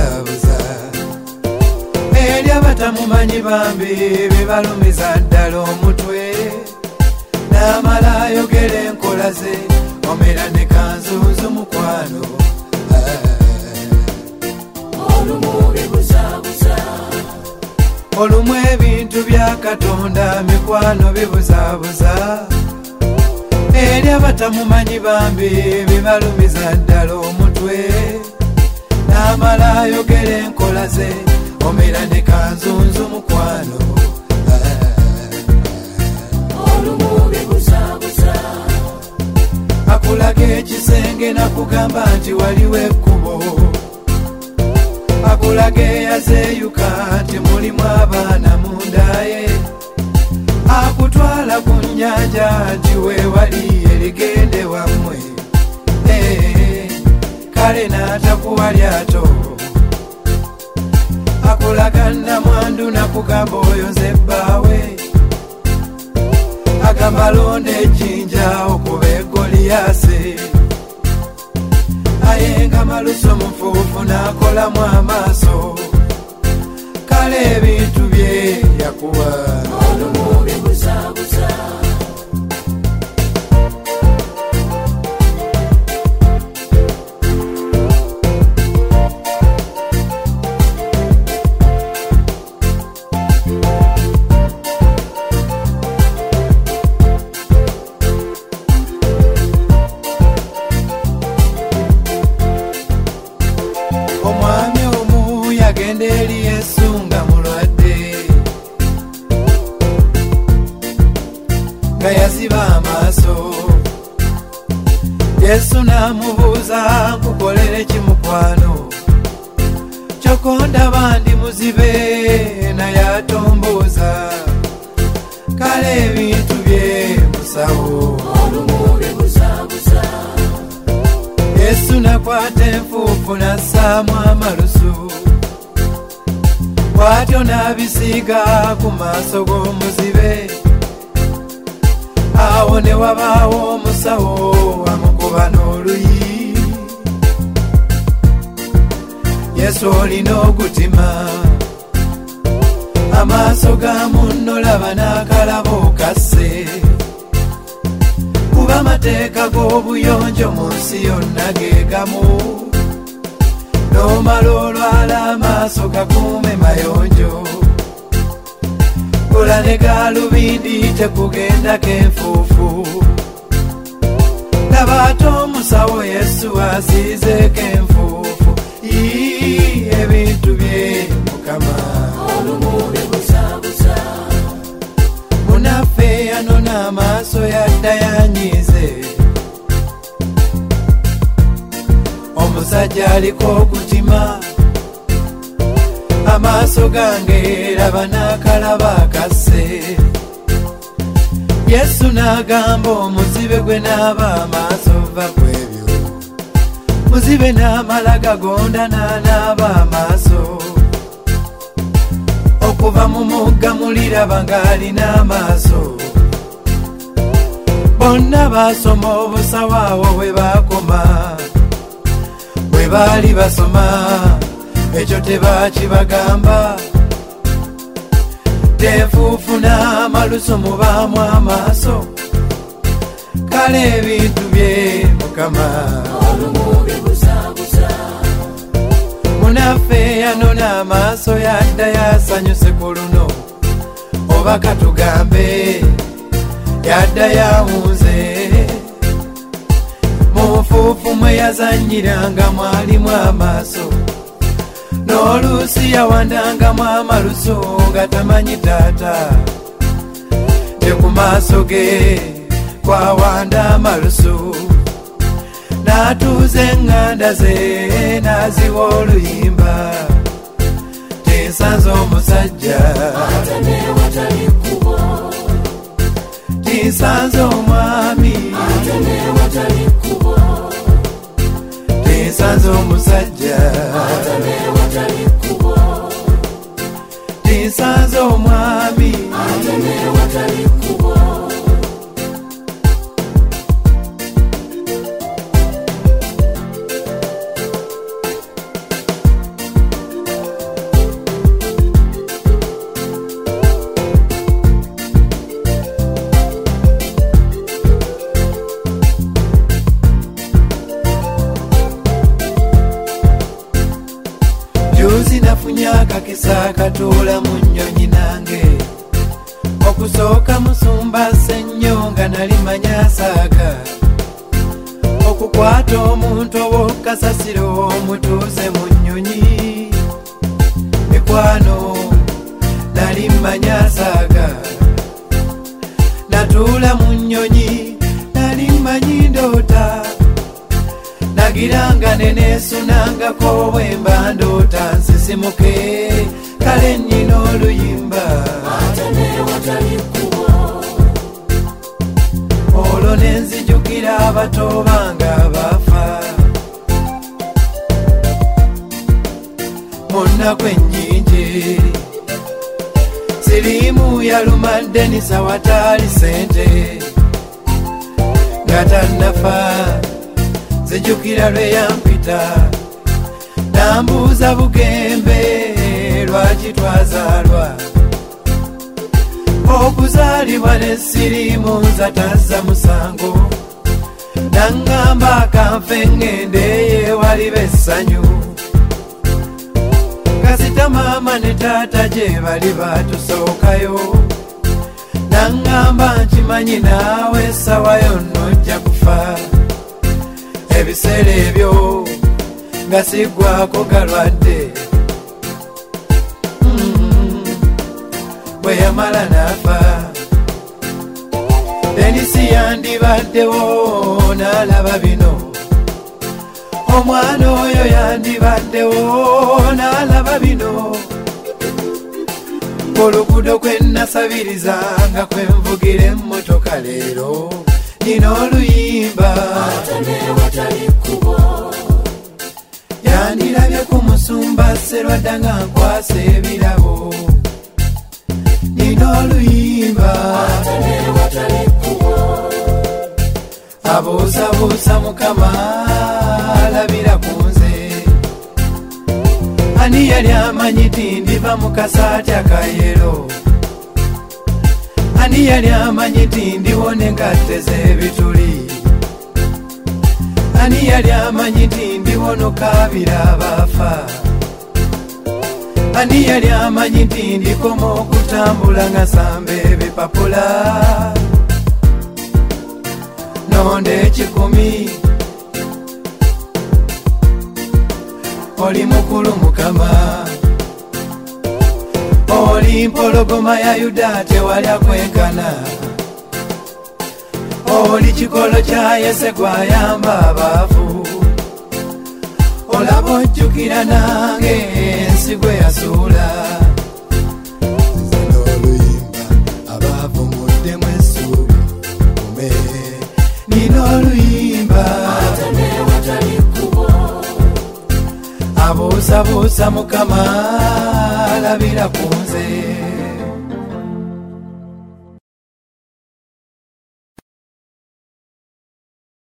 buzaabuza eri abatamumanyi bambi bibalumiza ddala omutwe n'amala ayogera enkola ze omera ne kanzuuzu mukwano olumu ebintu bya Katonda mikwano bibuzaabuza eri abatamumanyi bambi bibalumiza ddala omutwe n'amala ayogera enkola ze omera ne kanzuuzu mukwano akulaga ekisenge nakugamba nti waliwo ekkubo akulaga eyazeeyuka nti mulimu abaana mundaye akutwala ku nnyanja nti weewali erigende wammwe kale n'atakuwa lyato akulaga nnamwandu nakugamba oyo nze bbaawe agamba londa ejjinja okuba egoliyase ayenga maluso mufuufu n'akolamu amaaso kale ebintu bye yakuwa omwami omu yagenda eri Yesu nga mulwadde nga yaziba amaaso Yesu n'amubuuza nkukolere ki mukwano kyokondaba ndi muzibe naye atombuuza kale ebintu bye musawo Yesu nakwata enfuufu nassaamu amalusu bw'atyo n'abisiiga ku maaso g'omuzibe awo ne wabaawo omusawo amukuba n'oluyi Yesu olina ogutima amaaso ga munno laba n'akalaba okasse kuba amateeka g'obuyonjo mu nsi yonna geegamu n'omala olwala amaaso gakuume mayonjo kola ne galubindi tekugendako enfuufu laba ate omusawo Yesu asiizeeko enfuufu ebintu bye Mukama munaffe yanona amaaso yadda yanyiize omusajja aliko okutima amaaso gange laba n'akalaba akasse Yesu n'agamba omuzibe gwe n'aba amaaso va ku ebyo muzibe n'amala gagonda n'anaaba amaaso okuva mu mugga muliraba ng'alina amaaso bonna baasoma obusawo awo bwe baakoma bwe baali basoma ekyo tebakibagamba tenfuufu n'amaluso mubaamu amaaso kale ebintu bye Mukama munaffe yanona amaaso yadda yasanyuse ku luno oba katugambe yadda yawunze mu nfuufu mwe yazanyiranga mwalimu amaaso n'oluusi yawandangamu amaluso nga tamanyi taata te ku maaso ge kwawanda amaluso n'atuuza eŋŋanda ze n'aziwa oluyimba tinsanze omusajja tinsanze omwami tinsanze omusajja tinsanze omwami juzi nafunye akakisa katuula mu nnyonyi nange okusooka musumba ssennyo nga nali manya saaga okukwata omuntu ow'okasasiro omutuuze mu nnyonyi mikwano nali manya saaga natuula mu nnyonyi nali mmanyi ndoota nagiranga neneesunangako bwemba ndoota nsisimuke kale nnyina oluyimba olwo nenzijukira abato bange abafa mu nnaku ennyingi siriimu yalumadde nisawataali sente nga tannafa zijukira lwe yampita nambuuza bugembe lwaki twazaalwa okuzaalibwa nesiriimu nza tazza musango naŋŋamba akanfe ŋŋende yewaliba essanyu kasita maama ne taata gye bali baatusookayo naŋŋamba nkimanyi naawe essawa yonna ojja kufa ebiseera ebyo nga siggwako galwadde bwe yamala n'afa denisi yandibaddewo n'alaba bino omwana oyo yandibaddewo n'alaba bino oluguudo kwe nasabirizanga kwe nvugira emmotoka leero nina oluyimba yandirabye ku musumba Sserwadda nga nkwasa ebirabo nina oluyimba abuusabuusa Mukama alabira ku nze ani yali amanyi ti ndiva mu kasaati akayero ani yali amanyi ti ndiwona engatte z'ebituli ani yali amanyi ti ndiwona okaabira abaafa ani yali amanyi ti ndikoma okutambula nga samba ebipapula nonda ekikumi oli mukulu Mukama oli mpologoma ya Yuda tewalya kwenkana oli kikolo kya Yese gwayamba abaavu olaba ojjukira nange ensi gwe yasuula nze oluyimba abaavu muddemu essuubi kume nina oluyimba abuusabuusa Mukama alabira ku nze